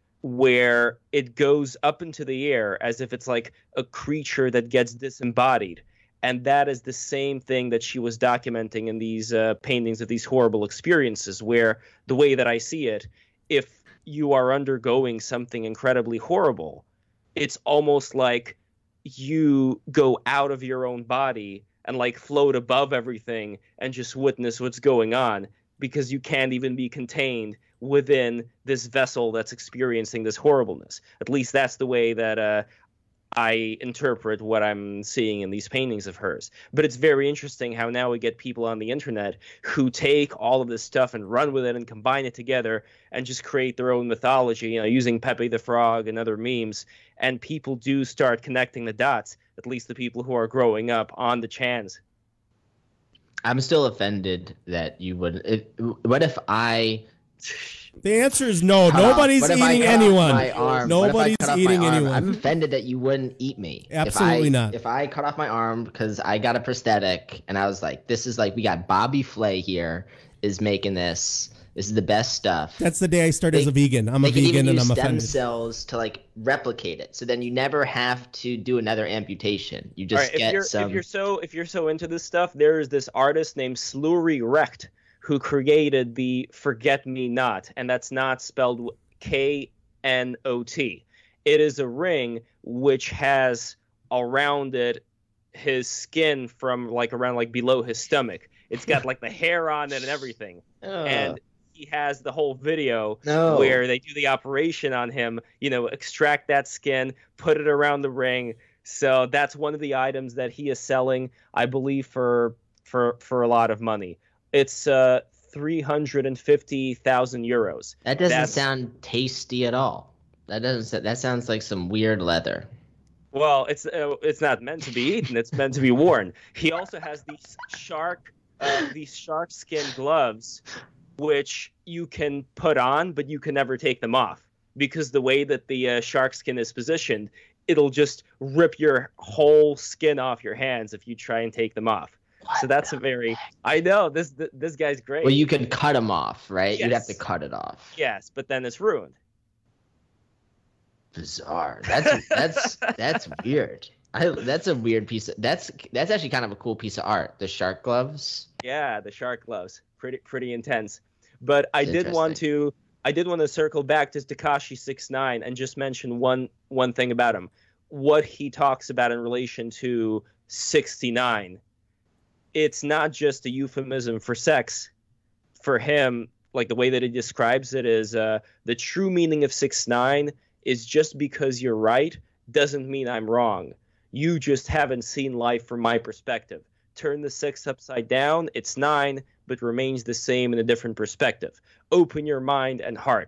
where it goes up into the air as if it's like a creature that gets disembodied. And that is the same thing that she was documenting in these paintings of these horrible experiences, where the way that I see it, if you are undergoing something incredibly horrible, it's almost like you go out of your own body and like float above everything and just witness what's going on, because you can't even be contained within this vessel that's experiencing this horribleness. At least that's the way that I interpret what I'm seeing in these paintings of hers. But it's very interesting how now we get people on the internet who take all of this stuff and run with it and combine it together and just create their own mythology, using Pepe the Frog and other memes. And people do start connecting the dots, at least the people who are growing up on the chans. I'm still offended that you would. What if I? The answer is no. Nobody's eating anyone. Nobody's eating anyone. I'm offended that you wouldn't eat me. Absolutely not. If I cut off my arm because I got a prosthetic and I was like, this is like, we got Bobby Flay here is making this. This is the best stuff. That's the day I started as a vegan. I'm a vegan and I'm offended. They can even use stem cells to like replicate it. So then you never have to do another amputation. You just get some. If you're so into this stuff, there is this artist named Slurry Recht who created the Forget Me Not, and that's not spelled Knot. It is a ring which has around it his skin from like around like below his stomach. It's got like the hair on it and everything. And he has the whole video where they do the operation on him, extract that skin, put it around the ring. So that's one of the items that he is selling, I believe, for a lot of money. It's 350,000 euros. That doesn't sound tasty at all. That sounds like some weird leather. Well, it's not meant to be eaten. It's meant to be worn. He also has these shark skin gloves, which you can put on, but you can never take them off, because the way that the shark skin is positioned, it'll just rip your whole skin off your hands if you try and take them off. So that's I know this guy's great. Well, you can cut them off, right? Yes. You'd have to cut it off. Yes, but then it's ruined. Bizarre. That's weird. That's a weird piece. That's actually kind of a cool piece of art. The shark gloves. Yeah, the shark gloves. Pretty intense. But I did want to circle back to Tekashi 6ix9ine and just mention one thing about him. What he talks about in relation to 69. It's not just a euphemism for sex. For him, like the way that he describes it is the true meaning of 6ix9ine is just because you're right doesn't mean I'm wrong. You just haven't seen life from my perspective. turn the 6 upside down, it's 9, but remains the same in a different perspective. Open your mind and heart.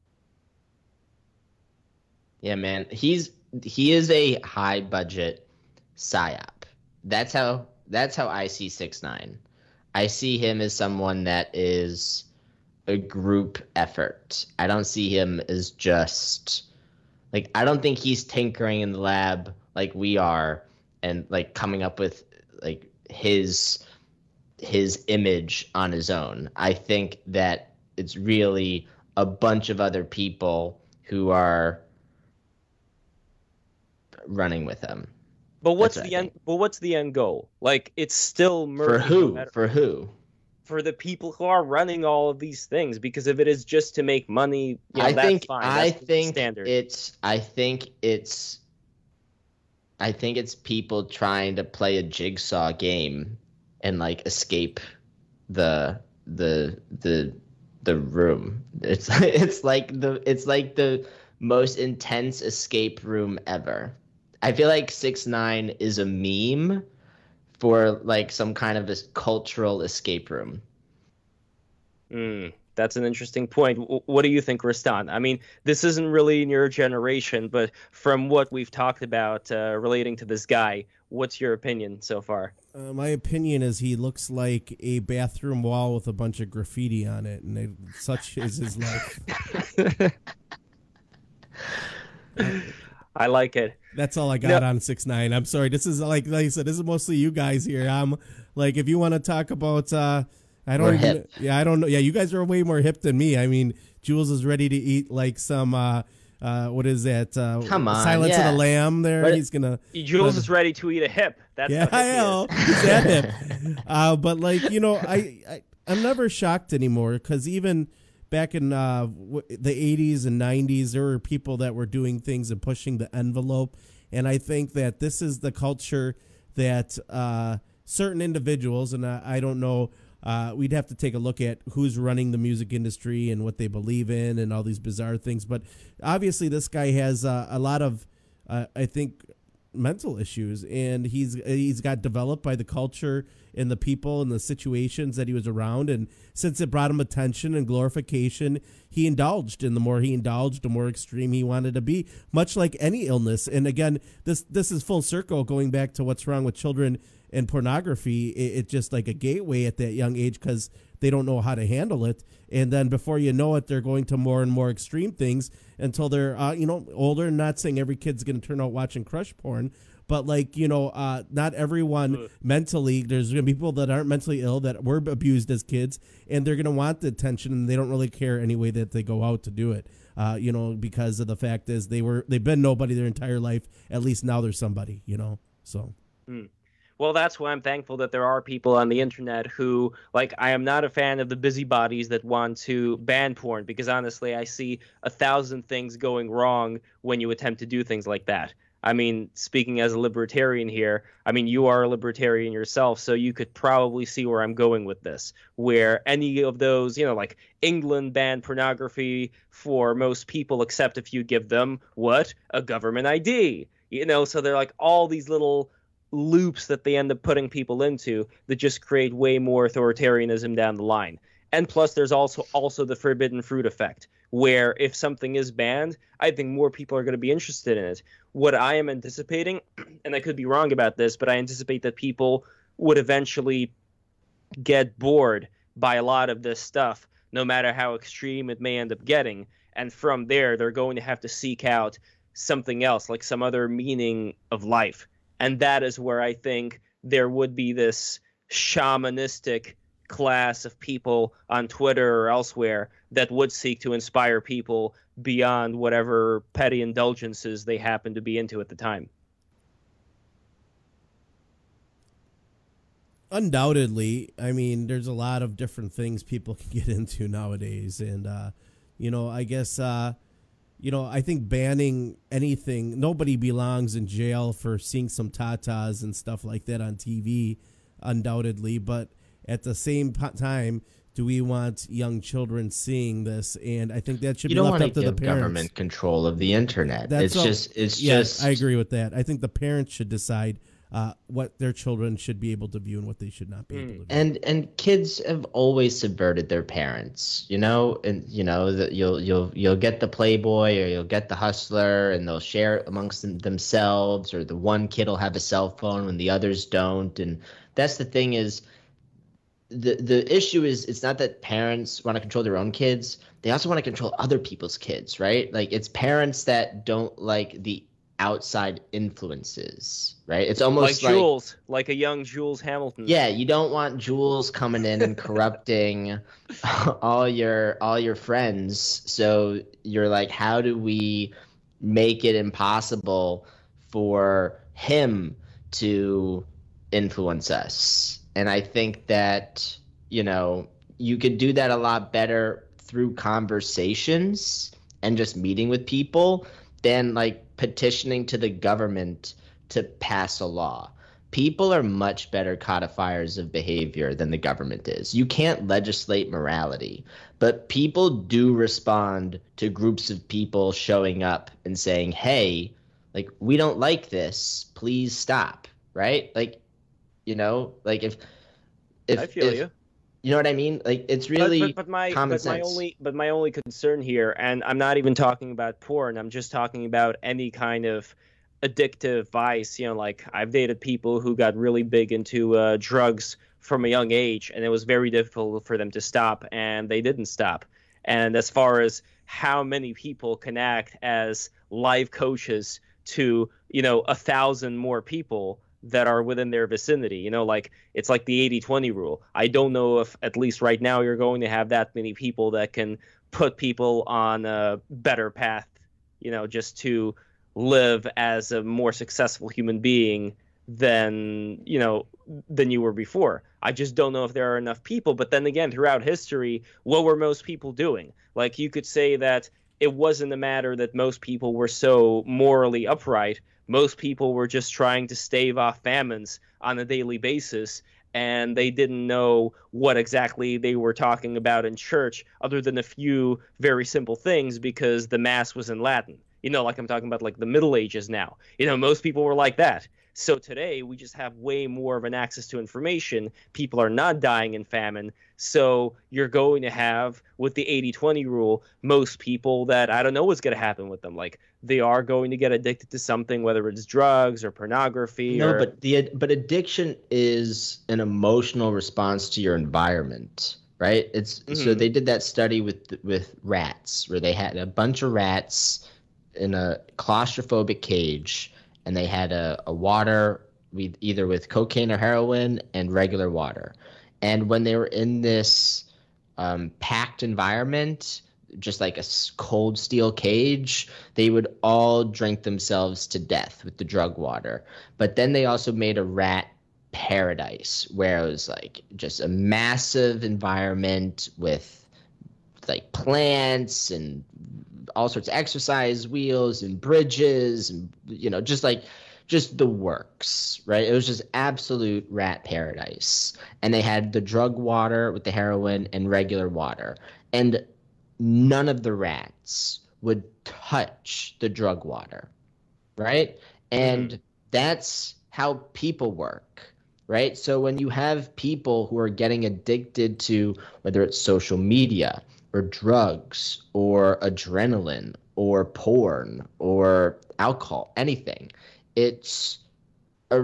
Yeah, man. He is a high budget psyop. That's how I see 6ix9ine. I see him as someone that is a group effort. I don't see him as just like, I don't think he's tinkering in the lab like we are and like coming up with like his image on his own. I think that it's really a bunch of other people who are running with him. But what's the end? But what's the end goal? Like, it's still murder. For who? For who? For the people who are running all of these things. Because if it is just to make money, that's fine. I think it's people trying to play a jigsaw game and like escape the room. It's like the most intense escape room ever. I feel like 6ix9ine is a meme for like some kind of a cultural escape room. That's an interesting point. What do you think, Rustan? I mean, this isn't really in your generation, but from what we've talked about relating to this guy, what's your opinion so far? My opinion is he looks like a bathroom wall with a bunch of graffiti on it, and such is his life. I like it. That's all I got on 6ix9ine. I'm sorry. This is like I said. This is mostly you guys here. I'm like, if you want to talk about, I don't know. Yeah, you guys are way more hip than me. I mean, Jules is ready to eat like some. What is that? Come on, Silence of the Lamb. There, but he's gonna. Jules is ready to eat a hip. That's I know. He's that hip. But like I'm never shocked anymore because even back in the 80s and 90s, there were people that were doing things and pushing the envelope. And I think that this is the culture that certain individuals, and I don't know, we'd have to take a look at who's running the music industry and what they believe in and all these bizarre things. But obviously this guy has a lot of, I think, mental issues, and he's got developed by the culture and the people and the situations that he was around, and since it brought him attention and glorification, he indulged, and the more he indulged, the more extreme he wanted to be, much like any illness. And again, this is full circle going back to what's wrong with children and pornography. It's just like a gateway at that young age because they don't know how to handle it, and then before you know it, they're going to more and more extreme things until they're older. Not saying every kid's going to turn out watching crush porn, but not everyone mentally. There's going to be people that aren't mentally ill that were abused as kids, and they're going to want the attention, and they don't really care any way that they go out to do it. Because of the fact is they've been nobody their entire life. At least now they're somebody. So. Well, that's why I'm thankful that there are people on the internet who, like, I am not a fan of the busybodies that want to ban porn, because honestly, I see 1,000 things going wrong when you attempt to do things like that. I mean, speaking as a libertarian here, I mean, you are a libertarian yourself, so you could probably see where I'm going with this, where any of those, like England banned pornography for most people, except if you give them, a government ID. So they're like all these little loops that they end up putting people into that just create way more authoritarianism down the line. And plus, there's also the forbidden fruit effect, where if something is banned, I think more people are going to be interested in it. What I am anticipating, and I could be wrong about this, but I anticipate that people would eventually get bored by a lot of this stuff, no matter how extreme it may end up getting. And from there, they're going to have to seek out something else, like some other meaning of life. And that is where I think there would be this shamanistic class of people on Twitter or elsewhere that would seek to inspire people beyond whatever petty indulgences they happen to be into at the time. Undoubtedly. I mean, there's a lot of different things people can get into nowadays. And, I guess... I think banning anything, nobody belongs in jail for seeing some tatas and stuff like that on TV, undoubtedly. But at the same time, do we want young children seeing this? And I think that should be left up to the parents. Government control of the internet. I agree with that. I think the parents should decide what their children should be able to view and what they should not be able to view. And kids have always subverted their parents, you know, and you know that you'll get the Playboy or you'll get the Hustler, and they'll share it amongst themselves, or the one kid will have a cell phone when the others don't. And that's the thing is, the issue is, it's not that parents want to control their own kids, they also want to control other people's kids, right? Like, it's parents that don't like the outside influences, right? It's almost like Jules, like a young Jules Hamilton. Yeah, you don't want Jules coming in and corrupting all your friends. So you're like, how do we make it impossible for him to influence us? And I think that, you know, you could do that a lot better through conversations and just meeting with people than like petitioning to the government to pass a law. People are much better codifiers of behavior than the government is. You can't legislate morality, but people do respond to groups of people showing up and saying, hey, like, we don't like this, please stop, right? Like, you know, like if I feel you. You know what I mean? Like, it's really common sense. My only concern here, and I'm not even talking about porn, I'm just talking about any kind of addictive vice. You know, like, I've dated people who got really big into drugs from a young age, and it was very difficult for them to stop, and they didn't stop. And as far as how many people can act as life coaches to, you know, 1,000 more people that are within their vicinity, you know, like, it's like the 80-20 rule. I don't know if, at least right now, you're going to have that many people that can put people on a better path, you know, just to live as a more successful human being than you were before. I just don't know if there are enough people. But then again, throughout history, what were most people doing? Like, you could say that it wasn't a matter that most people were so morally upright. Most people were just trying to stave off famines on a daily basis, and they didn't know what exactly they were talking about in church, other than a few very simple things, because the Mass was in Latin. You know, like, I'm talking about, like, the Middle Ages now. You know, most people were like that. So today, we just have way more of an access to information. People are not dying in famine. So you're going to have, with the 80-20 rule, most people that, I don't know what's going to happen with them. Like, they are going to get addicted to something, whether it's drugs or pornography. No, but addiction is an emotional response to your environment, right? It's So they did that study with rats, where they had a bunch of rats in a claustrophobic cage, and they had a water either with cocaine or heroin and regular water. And when they were in this packed environment, just like a cold steel cage, they would all drink themselves to death with the drug water. But then they also made a rat paradise, where it was like just a massive environment with like plants and all sorts of exercise wheels and bridges and, you know, just the works, right? It was just absolute rat paradise. And they had the drug water with the heroin and regular water. And none of the rats would touch the drug water, right? And that's how people work, right? So when you have people who are getting addicted to, whether it's social media or drugs or adrenaline or porn or alcohol, anything, it's a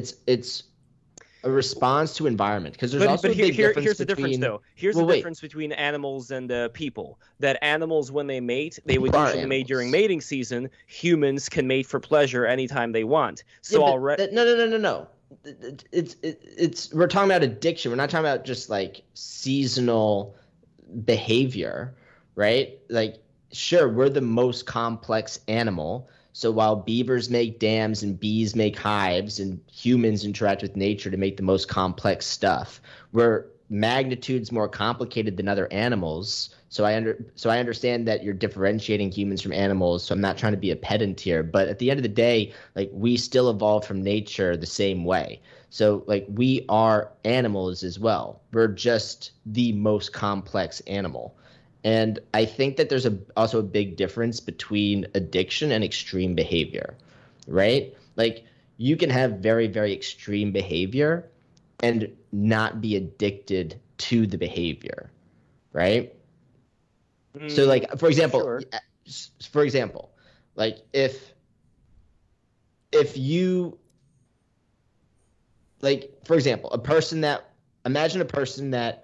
response to environment, because there's also a big difference. Here's the between, difference, though. Here's the difference between animals and people. That animals, when they mate, they would usually mate during mating season. Humans can mate for pleasure anytime they want. So no. It's we're talking about addiction. We're not talking about just like seasonal behavior, right? Like, sure, we're the most complex animal. So while beavers make dams and bees make hives and humans interact with nature to make the most complex stuff, we're magnitudes more complicated than other animals. So I understand that you're differentiating humans from animals. So I'm not trying to be a pedant here, but at the end of the day, like, we still evolved from nature the same way. So like, we are animals as well. We're just the most complex animal. And I think that there's also a big difference between addiction and extreme behavior, right? Like, you can have very, very extreme behavior and not be addicted to the behavior, right? So like, for example, like if you, like, for example, imagine a person that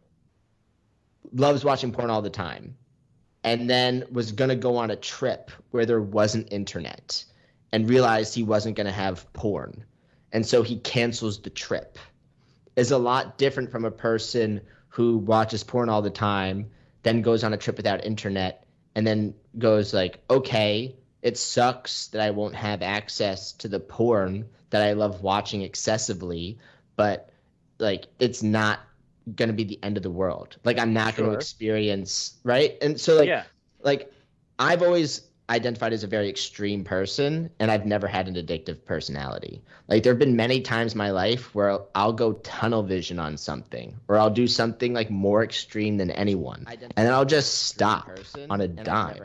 loves watching porn all the time and then was going to go on a trip where there wasn't internet and realized he wasn't going to have porn. And so he cancels the trip. Is a lot different from a person who watches porn all the time, then goes on a trip without internet, and then goes like, okay, it sucks that I won't have access to the porn that I love watching excessively, but like it's not going to be the end of the world. Like I'm not going to experience, right? And so like I've always identified as a very extreme person, and I've never had an addictive personality. Like there have been many times in my life where I'll go tunnel vision on something, or I'll do something like more extreme than anyone, and then I'll just stop on a dime.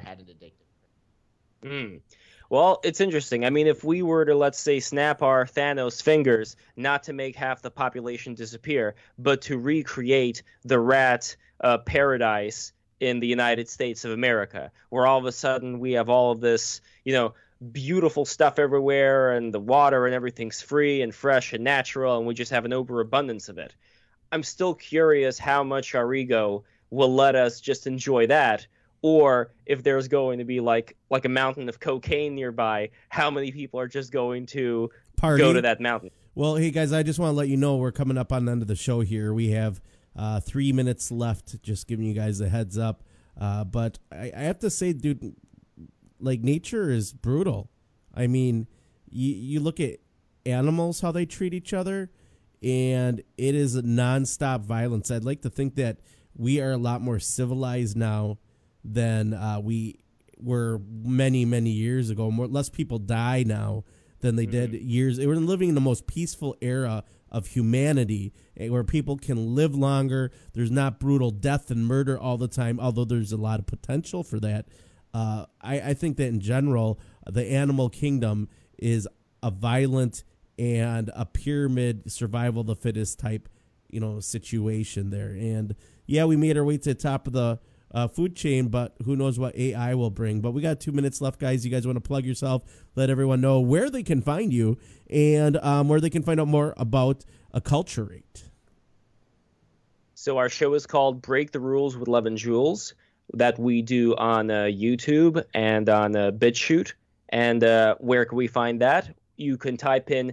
Well, it's interesting. I mean, if we were to, let's say, snap our Thanos fingers, not to make half the population disappear, but to recreate the rat paradise in the United States of America, where all of a sudden we have all of this, beautiful stuff everywhere, and the water and everything's free and fresh and natural, and we just have an overabundance of it. I'm still curious how much our ego will let us just enjoy that, or if there's going to be like a mountain of cocaine nearby, how many people are just going to go to that mountain? Well, hey guys, I just want to let you know we're coming up on the end of the show here. We have 3 minutes left, just giving you guys a heads up. But I have to say, dude, like nature is brutal. I mean, you look at animals, how they treat each other, and it is a nonstop violence. I'd like to think that we are a lot more civilized now than we were many, many years ago. Less people die now than they did years. We're living in the most peaceful era of humanity, where people can live longer. There's not brutal death and murder all the time, although there's a lot of potential for that. I think that in general, the animal kingdom is a violent and a pyramid survival of the fittest type, situation there. And yeah, we made our way to the top of the food chain, but who knows what AI will bring. But we got 2 minutes left, guys. You guys want to plug yourself, let everyone know where they can find you, and where they can find out more about Acculturate. So our show is called Break the Rules with Lev and Jules, that we do on YouTube and on BitChute. And where can we find that? You can type in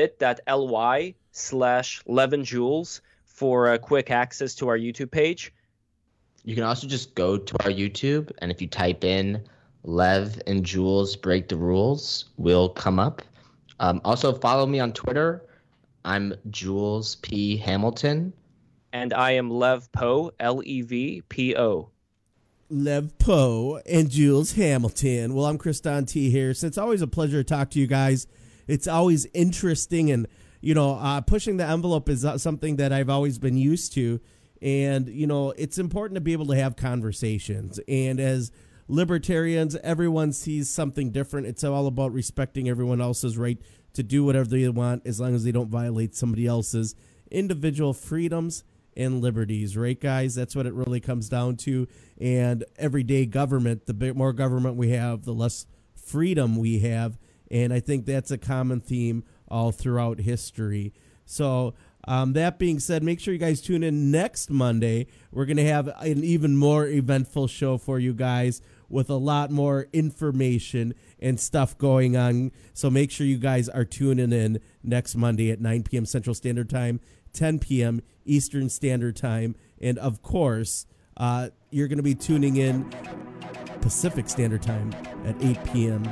bit.ly/LevinJules for quick access to our YouTube page. You can also just go to our YouTube, and if you type in Lev and Jules Break the Rules, we'll come up. Also, follow me on Twitter. I'm Jules P. Hamilton. And I am Lev Poe, Levpo. Lev Poe and Jules Hamilton. Well, I'm Kristan T. Harrison. It's always a pleasure to talk to you guys. It's always interesting, and, pushing the envelope is something that I've always been used to. And, it's important to be able to have conversations. And as libertarians, everyone sees something different. It's all about respecting everyone else's right to do whatever they want, as long as they don't violate somebody else's individual freedoms and liberties. Right, guys? That's what it really comes down to. And everyday government, the more government we have, the less freedom we have. And I think that's a common theme all throughout history. So, that being said, make sure you guys tune in next Monday. We're going to have an even more eventful show for you guys with a lot more information and stuff going on. So make sure you guys are tuning in next Monday at 9 p.m. Central Standard Time, 10 p.m. Eastern Standard Time. And, of course, you're going to be tuning in Pacific Standard Time at 8 p.m.